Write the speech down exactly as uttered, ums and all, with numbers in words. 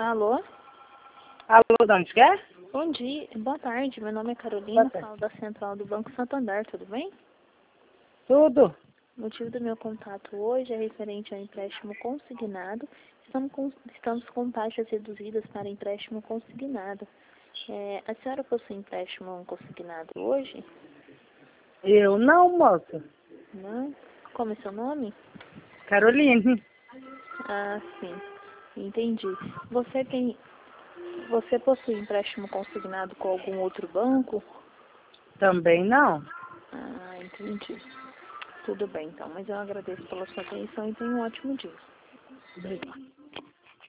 Alô? Alô, de onde quer? Bom dia, boa tarde, meu nome é Carolina, tarde. falo da Central do Banco Santander, tudo bem? Tudo. O motivo do meu contato hoje é referente ao empréstimo consignado. Estamos com, estamos com taxas reduzidas para empréstimo consignado. É, a senhora possui empréstimo consignado hoje? Eu não, moça. Não? Como é seu nome? Carolina. Ah, sim, entendi. Você tem, você possui empréstimo consignado com algum outro banco? Também não. Ah, entendi. Tudo bem, então. Mas eu agradeço pela sua atenção e tenha um ótimo dia. Obrigada.